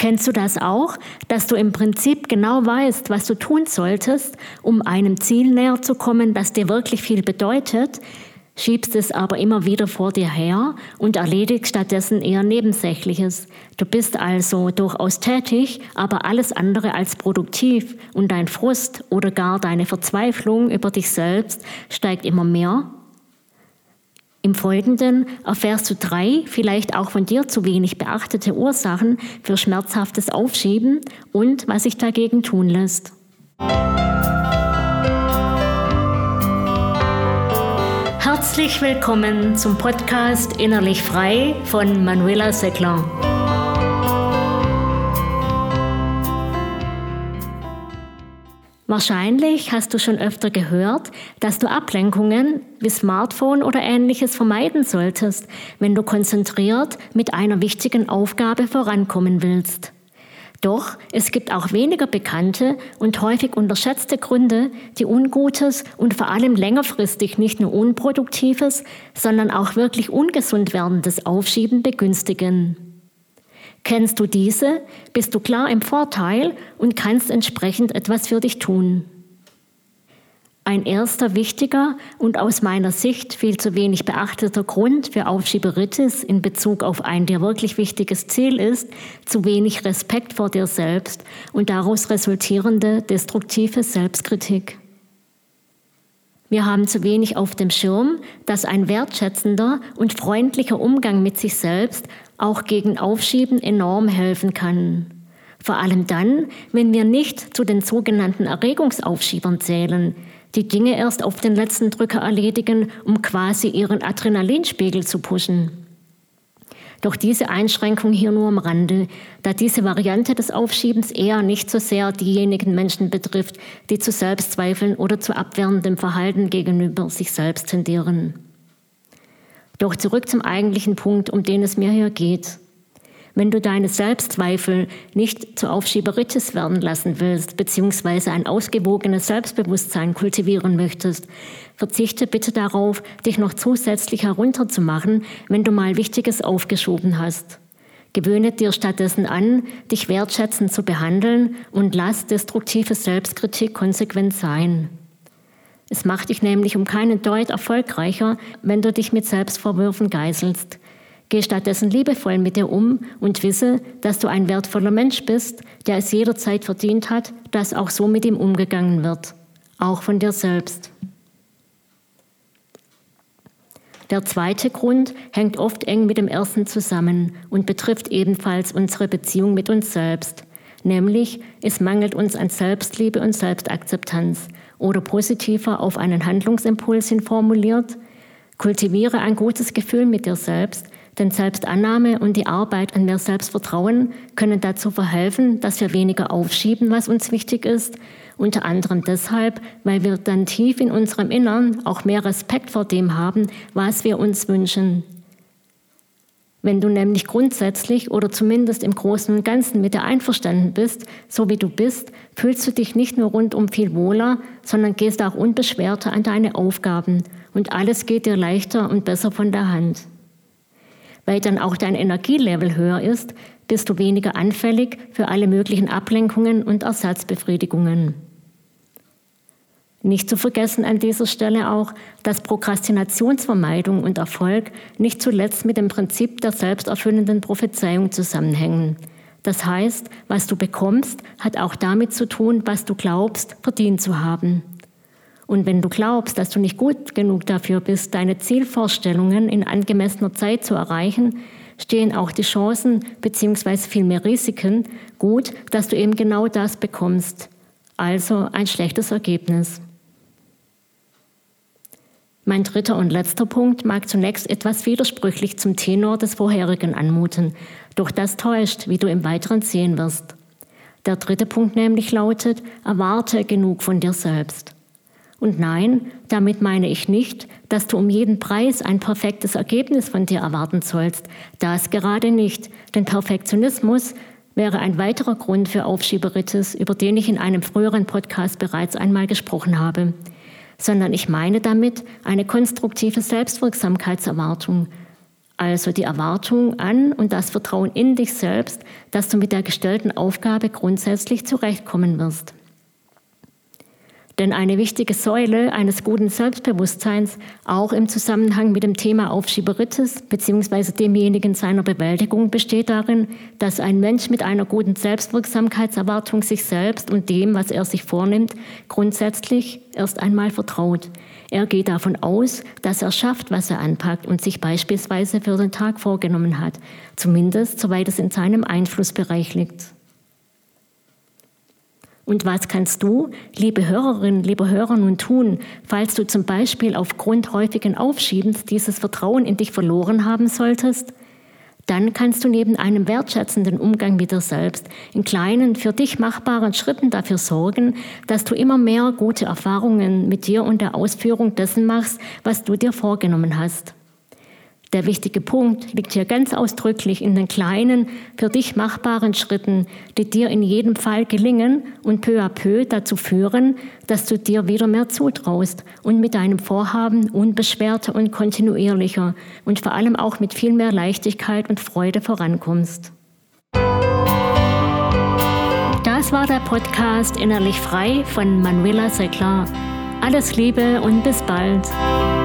Kennst du das auch, dass du im Prinzip genau weißt, was du tun solltest, um einem Ziel näher zu kommen, das dir wirklich viel bedeutet, schiebst es aber immer wieder vor dir her und erledigst stattdessen eher Nebensächliches. Du bist also durchaus tätig, aber alles andere als produktiv und dein Frust oder gar deine Verzweiflung über dich selbst steigt immer mehr. Im Folgenden erfährst du 3, vielleicht auch von dir zu wenig beachtete Ursachen für schmerzhaftes Aufschieben und was sich dagegen tun lässt. Herzlich willkommen zum Podcast Innerlich Frei von Manuela Seckler. Wahrscheinlich hast du schon öfter gehört, dass du Ablenkungen wie Smartphone oder Ähnliches vermeiden solltest, wenn du konzentriert mit einer wichtigen Aufgabe vorankommen willst. Doch es gibt auch weniger bekannte und häufig unterschätzte Gründe, die ungutes und vor allem längerfristig nicht nur unproduktives, sondern auch wirklich ungesund werdendes Aufschieben begünstigen. Kennst du diese, bist du klar im Vorteil und kannst entsprechend etwas für dich tun. Ein erster wichtiger und aus meiner Sicht viel zu wenig beachteter Grund für Aufschieberitis in Bezug auf ein dir wirklich wichtiges Ziel ist, zu wenig Respekt vor dir selbst und daraus resultierende destruktive Selbstkritik. Wir haben zu wenig auf dem Schirm, dass ein wertschätzender und freundlicher Umgang mit sich selbst auch gegen Aufschieben enorm helfen kann. Vor allem dann, wenn wir nicht zu den sogenannten Erregungsaufschiebern zählen, die Dinge erst auf den letzten Drücker erledigen, um quasi ihren Adrenalinspiegel zu pushen. Doch diese Einschränkung hier nur am Rande, da diese Variante des Aufschiebens eher nicht so sehr diejenigen Menschen betrifft, die zu Selbstzweifeln oder zu abwehrendem Verhalten gegenüber sich selbst tendieren. Doch zurück zum eigentlichen Punkt, um den es mir hier geht. Wenn du deine Selbstzweifel nicht zu Aufschieberitis werden lassen willst, beziehungsweise ein ausgewogenes Selbstbewusstsein kultivieren möchtest, verzichte bitte darauf, dich noch zusätzlich herunterzumachen, wenn du mal Wichtiges aufgeschoben hast. Gewöhne dir stattdessen an, dich wertschätzend zu behandeln und lass destruktive Selbstkritik konsequent sein. Es macht dich nämlich um keinen Deut erfolgreicher, wenn du dich mit Selbstvorwürfen geißelst. Geh stattdessen liebevoll mit dir um und wisse, dass du ein wertvoller Mensch bist, der es jederzeit verdient hat, dass auch so mit ihm umgegangen wird. Auch von dir selbst. Der zweite Grund hängt oft eng mit dem ersten zusammen und betrifft ebenfalls unsere Beziehung mit uns selbst. Nämlich, es mangelt uns an Selbstliebe und Selbstakzeptanz. Oder positiver auf einen Handlungsimpuls hin formuliert, kultiviere ein gutes Gefühl mit dir selbst, denn Selbstannahme und die Arbeit an mehr Selbstvertrauen können dazu verhelfen, dass wir weniger aufschieben, was uns wichtig ist, unter anderem deshalb, weil wir dann tief in unserem Innern auch mehr Respekt vor dem haben, was wir uns wünschen. Wenn du nämlich grundsätzlich oder zumindest im Großen und Ganzen mit dir einverstanden bist, so wie du bist, fühlst du dich nicht nur rundum viel wohler, sondern gehst auch unbeschwerter an deine Aufgaben und alles geht dir leichter und besser von der Hand. Weil dann auch dein Energielevel höher ist, bist du weniger anfällig für alle möglichen Ablenkungen und Ersatzbefriedigungen. Nicht zu vergessen an dieser Stelle auch, dass Prokrastinationsvermeidung und Erfolg nicht zuletzt mit dem Prinzip der selbsterfüllenden Prophezeiung zusammenhängen. Das heißt, was du bekommst, hat auch damit zu tun, was du glaubst, verdient zu haben. Und wenn du glaubst, dass du nicht gut genug dafür bist, deine Zielvorstellungen in angemessener Zeit zu erreichen, stehen auch die Chancen bzw. vielmehr Risiken gut, dass du eben genau das bekommst. Also ein schlechtes Ergebnis. Mein dritter und letzter Punkt mag zunächst etwas widersprüchlich zum Tenor des vorherigen anmuten, doch das täuscht, wie du im Weiteren sehen wirst. Der dritte Punkt nämlich lautet, erwarte genug von dir selbst. Und nein, damit meine ich nicht, dass du um jeden Preis ein perfektes Ergebnis von dir erwarten sollst. Das gerade nicht, denn Perfektionismus wäre ein weiterer Grund für Aufschieberitis, über den ich in einem früheren Podcast bereits einmal gesprochen habe. Sondern ich meine damit eine konstruktive Selbstwirksamkeitserwartung. Also die Erwartung an und das Vertrauen in dich selbst, dass du mit der gestellten Aufgabe grundsätzlich zurechtkommen wirst. Denn eine wichtige Säule eines guten Selbstbewusstseins, auch im Zusammenhang mit dem Thema Aufschieberitis bzw. demjenigen seiner Bewältigung, besteht darin, dass ein Mensch mit einer guten Selbstwirksamkeitserwartung sich selbst und dem, was er sich vornimmt, grundsätzlich erst einmal vertraut. Er geht davon aus, dass er schafft, was er anpackt und sich beispielsweise für den Tag vorgenommen hat, zumindest soweit es in seinem Einflussbereich liegt. Und was kannst du, liebe Hörerin, lieber Hörer, nun tun, falls du zum Beispiel aufgrund häufigen Aufschiebens dieses Vertrauen in dich verloren haben solltest? Dann kannst du neben einem wertschätzenden Umgang mit dir selbst in kleinen, für dich machbaren Schritten dafür sorgen, dass du immer mehr gute Erfahrungen mit dir und der Ausführung dessen machst, was du dir vorgenommen hast. Der wichtige Punkt liegt hier ganz ausdrücklich in den kleinen, für dich machbaren Schritten, die dir in jedem Fall gelingen und peu à peu dazu führen, dass du dir wieder mehr zutraust und mit deinem Vorhaben unbeschwerter und kontinuierlicher und vor allem auch mit viel mehr Leichtigkeit und Freude vorankommst. Das war der Podcast Innerlich Frei von Manuela Seckler. Alles Liebe und bis bald.